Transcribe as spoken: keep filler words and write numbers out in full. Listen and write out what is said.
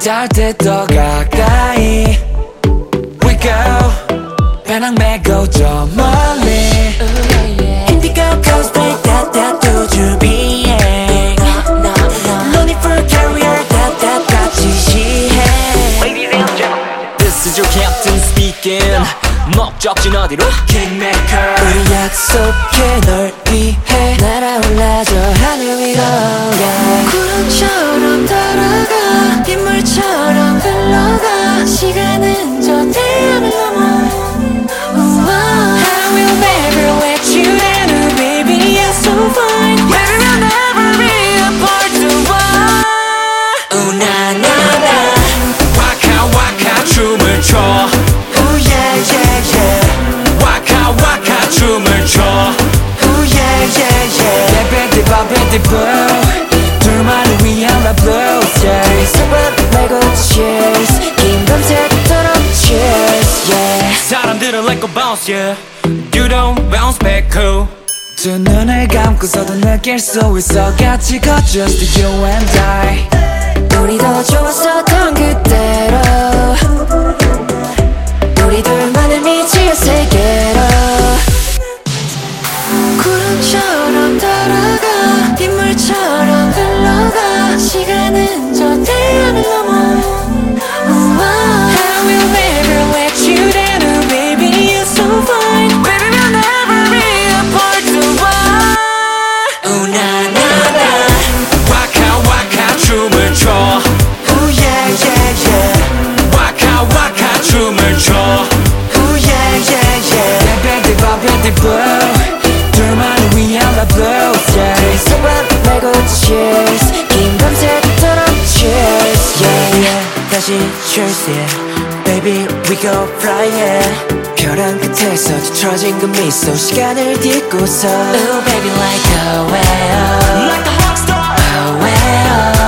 닿을 때 더 가까이 We go 배낭 메고 저 멀리 Indigo cosplay 따따 준비해 No need for carrier 따따 지시해 Ladies and gentlemen This is your captain speaking 목적지는 어디로? Kingmaker 우리 약속해 널 위해 날아올라 저 하늘 위로 yeah. 구름처럼 돌아가 빗물처럼 흘러가 시간은 저 태양을 넘어 I will never let you down baby you're so fine Baby we'll never be apart to one Ooh na na na 와카 와카 춤을 춰 Ooh yeah yeah yeah 와카 와카 춤을 춰 Ooh yeah yeah yeah Baby baby boo 둘만을 위한 love blues yeah 손발 메고 cheers 긴 밤새도록 cheers yeah 사람들은 let go bounce yeah You don't bounce back cool 두 눈을 감고서도 느낄 수 있어 같이 걷 just you and I 우리 더 좋았었던 그때로 우리 둘만의 미지의 세계로 구름처럼 돌아가 빗물처럼 흘러가 시간은 저 태양을 넘어 I will never let you down baby you're so fine Baby we'll never be apart to one Ooh na na na 와카 와카 춤을 춰 Ooh yeah yeah yeah 와카 와카 춤을 춰 Ooh yeah yeah yeah Baby baby boo 둘만을 위한 love blues yeah 손발 메고 cheers 긴 밤새도록 cheers yeah yeah 다시 cheers yeah Baby we go fly yeah 벼랑 끝에서 뒤틀어진 그 미소 시간을 딛고서 Ooh baby like a whale Like a rockstar A whale